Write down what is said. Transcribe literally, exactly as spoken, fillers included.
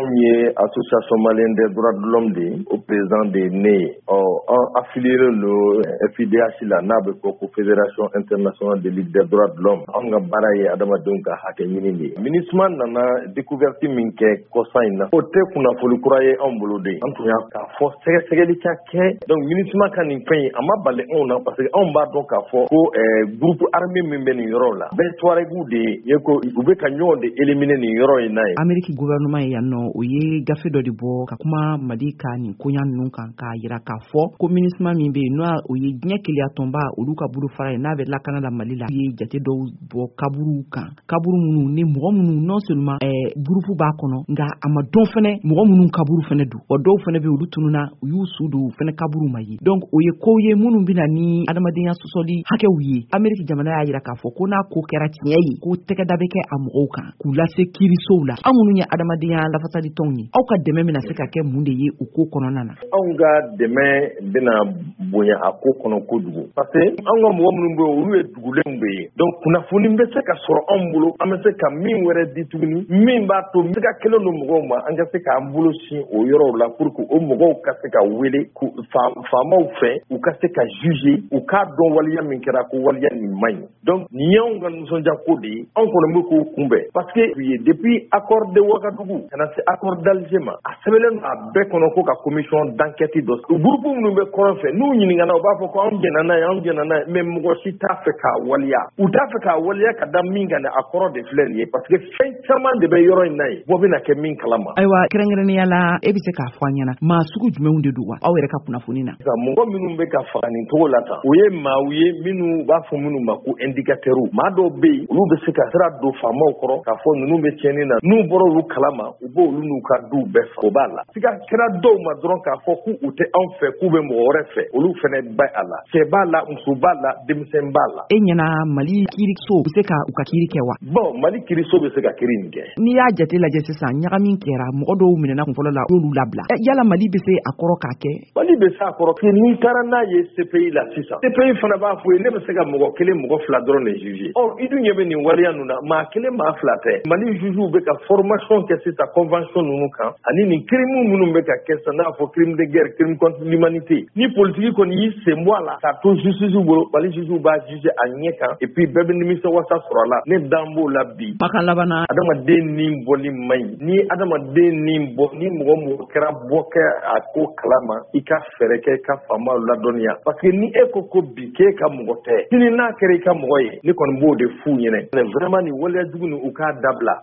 ye association malienne des droits de l'homme de au président de ne ɔ an affilié don F I D H la n'a bɛ fɔ ko fédération internationale de ligue des droits de l'homme an ka baara ye adamadenw ka hakɛ ɲini de ye MINUSMA nana découverte min kɛ kɔsan in na o tɛ kunnafoni kura ye anw bolo de an tun y'a k'a fɔ sɛgɛsɛgɛli ka kɛ donc MINUSMA ka nin fɛn in a ma bali anw na parce que anw b'a dɔn k'a fɔ ko groupe armé min bɛ nin yɔrɔ la bɛɛ tuaregu de ye ko u bɛ ka ɲɔgɔn de éliminer nin yɔrɔ in na ye Amérique gouvernement ye yan nɔ o ye gafe dɔ de bɔ ka kuma Mali ka nin koɲa ninnu kan k'a yira k'a fɔ ko MINUSMA min bɛ yen n'o o ye diɲɛ keleya tɔnba olu ka bolo fara ye n'a bɛ lakana la Mali la u ye jate dɔw bɔ kaburu kan kaburu minnu ni mɔgɔ minnu non seulement ɛɛ groupe b'a kɔnɔ nka a ma dɔn fɛnɛ mɔgɔ minnu kaburu fɛnɛ don wa dɔw fɛnɛ bɛ olu tununa u y'u su don u fɛnɛ kaburu ma ye donc o ye kow ye minnu bɛna ni adamadenya sɔsɔli hakɛw ye Amérique jamana y'a yira k'a fɔ ko n'a ko kɛra tiɲɛ ye ko tɛgɛda bɛ kɛ a mɔgɔw kan k'u lase kiirisow la aw minnu ye adamadenya lafasali tɔnw ye aw ka dɛmɛ bɛna se ka kɛ mun de ye o ko kɔnɔna na anw ka dɛmɛ bɛna bonya a ko kɔnɔ kojugu parce que anw ka mɔgɔ minnu bɛ yen olu ye dugulenw bɛ yen donc kunnafoni bɛ se ka sɔrɔ anw bolo an bɛ se ka min wɛrɛ di tuguni min b'a to n bɛ ka kelen don mɔgɔw ma an ka se k'an bolo sin o yɔrɔw la pour que o mɔgɔw ka se ka wele faamaw fɛ u ka se ka juger u k'a dɔn waleya min kɛra ko waleya nin man ɲi donc nin y'anw ka nisɔndiya ko de ye anw kɔni bɛ k'o kunbɛn parce que depuis accord de Ouagadougou ka na se accord d'Alger ma a sɛbɛnlen don a bɛɛ kɔnɔ ko ka commission d'enquête dɔ groupe minnu bɛ kɔrɔn fɛ n'u ɲininkana u b'a fɔ ko anw jɛnna n'a ye anw jɛnna n'a ye mais mɔgɔ si t'a fɛ k'a waleya u t'a fɛ k'a waleya ka da min kan a kɔrɔ de filɛ nin ye parce que fɛn caman de bɛ yɔrɔ in na ye bɔ bɛna kɛ min kalama ayiwa kɛrɛnkɛrɛnnenya la e bɛ se k'a fɔ an ɲɛna maa sugu jumɛnw de don wa aw yɛrɛ ka kunnafoni na mɔgɔ minnu bɛ ka faga nin cogo la tan o ye maaw ye minnu b'a fɔ minnu ma ko indicateurs maa dɔw bɛ yen olu bɛ se ka sira don faamaw kɔrɔ k'a fɔ ninnu bɛ tiɲɛni na n'u bɔra olu kalama u b'olu n'u ka duw bɛɛ fa o b'a la siga kɛra dɔw ma dɔrɔn k'a fɔ k'u tɛ anw fɛ k'u bɛ mɔgɔ wɛrɛ fɛ olu fɛnɛ bɛ a la cɛ b'a la muso b'a la denmisɛn b'a la e ɲɛna Mali kiiriso bɛ se ka u ka kiiri kɛ wa bon Mali kiiriso bɛ se ka kiiri nin kɛ n'i y'a jate lajɛ sisan ɲagamin kɛra mɔgɔ dɔw minɛna kun fɔlɔ la y'olu labila yala Mali bɛ se a kɔrɔ k'a kɛ Mali bɛ se a kɔrɔ que n'i taara n'a ye C P I la sisan C P I fana b'a fɔ ye ne bɛ se ka mɔgɔ kelen mɔgɔ fila dɔrɔn de juger ɔ i dun ɲɛ bɛ nin waleya ninnu na maa kelen maa fila tɛ Mali juges bɛ ka formation kɛ sisan convention ninnu kan ani nin crime minnu bɛ ka kɛ sisan n'a fɔ crime de guerre crime contre l'humanité ni politique kɔni y'i sen bɔ a la k'a to justice bolo Mali juges b'a juger a ɲɛ kan et puis bɛɛ bɛ nimisa wasa sɔrɔ a la ne dan b'o la bi bakan labanna adamaden ni bɔli man ɲi ni adamaden ni bɔ ni mɔgɔ mɔgɔ kɛra bɔ kɛ a ko kalama i ka fɛɛrɛ kɛ i ka faamaw ladɔnniya parce que ni e ko ko bi k'e ka mɔgɔ tɛ sini n'a kɛra i ka mɔgɔ ye ne kɔni b'o de f'u ɲɛna vraiment nin waleyajugu nin u k'a dabila